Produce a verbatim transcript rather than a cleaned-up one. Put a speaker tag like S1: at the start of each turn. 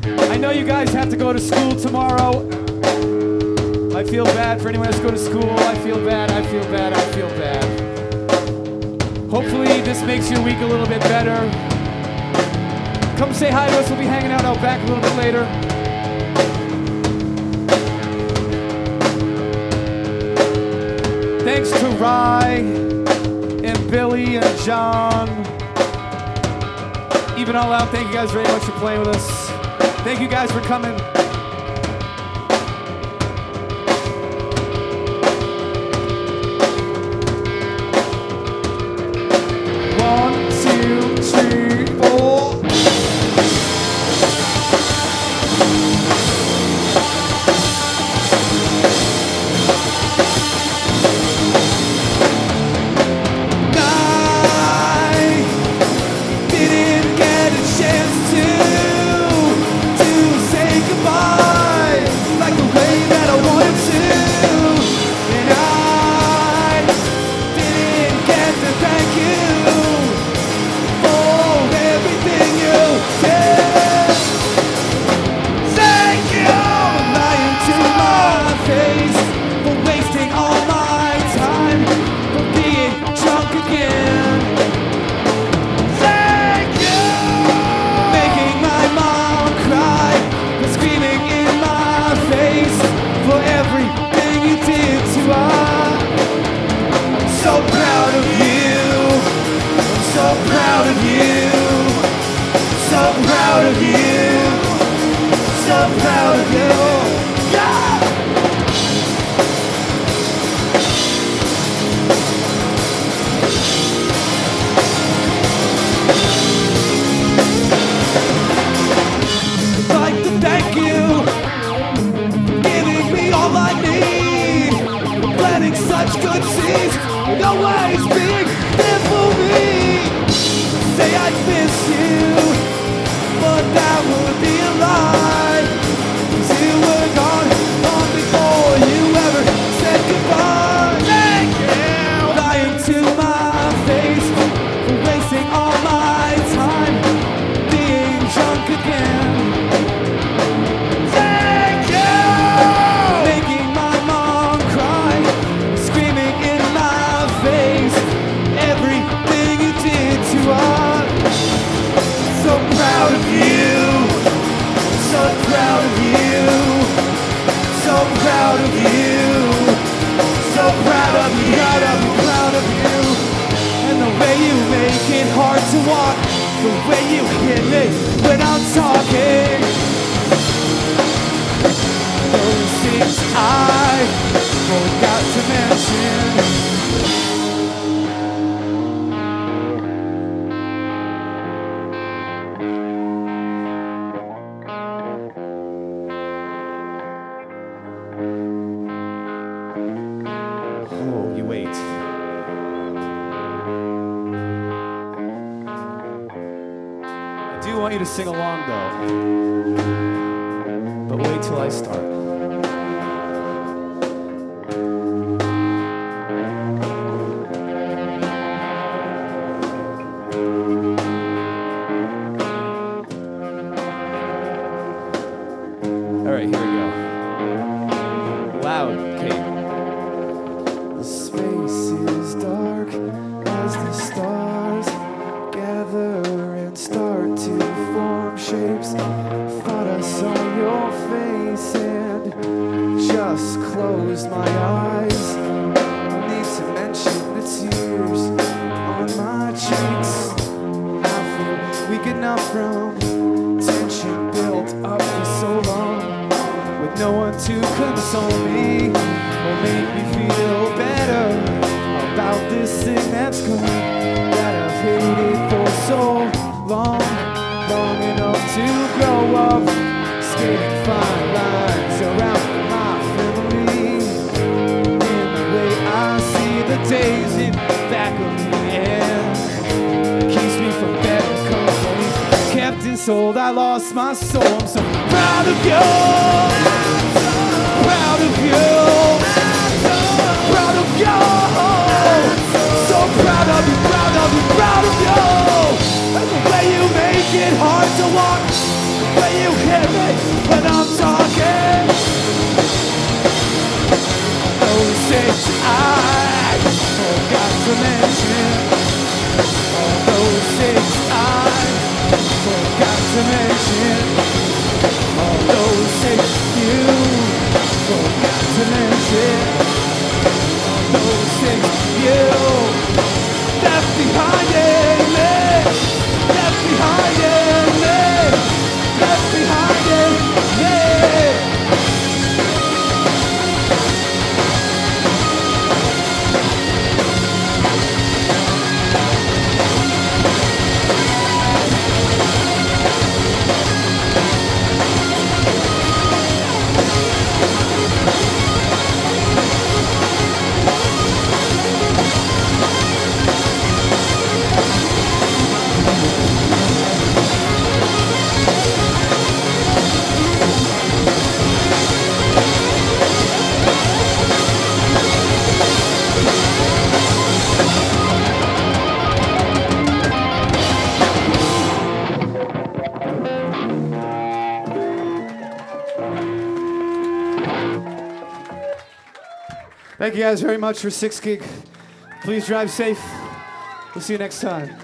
S1: I know you guys have to go to school tomorrow. I feel bad for anyone who has to go to school. I feel bad, I feel bad, I feel bad. Hopefully this makes your week a little bit better. Come say hi to us. We'll be hanging out out back a little bit later. Thanks to Rye and Billy and John. Even All Out, thank you guys very much for playing with us. Thank you guys for coming. One, two, three, four.
S2: Sing along though, but wait till I start. All right, here we go. Loud, Kate. The space is dark as the stars gather and start to form shapes. Thought I saw your face and just closed my eyes. Need to mention the tears on my cheeks. I feel weak enough from tension built up for so long, with no one to console me or make me feel better about this thing that's gone, that I've hated for so long. Long enough to grow up, skating fine lines around my family. In the way I see the days in back of me, and keeps me from better company. Kept and sold, I lost my soul. I'm so proud of you, proud of you, proud of you. So proud of you, proud of you, proud of you. And the way you make it hard to walk, the way you
S1: you hear me when I'm talking? Those things I forgot to mention. All those things I forgot to mention. All those things you forgot to mention. All those things you left behind in me. Left behind in me. Left behind in me. Thank you guys very much for Six Gig. Please drive safe. We'll see you next time.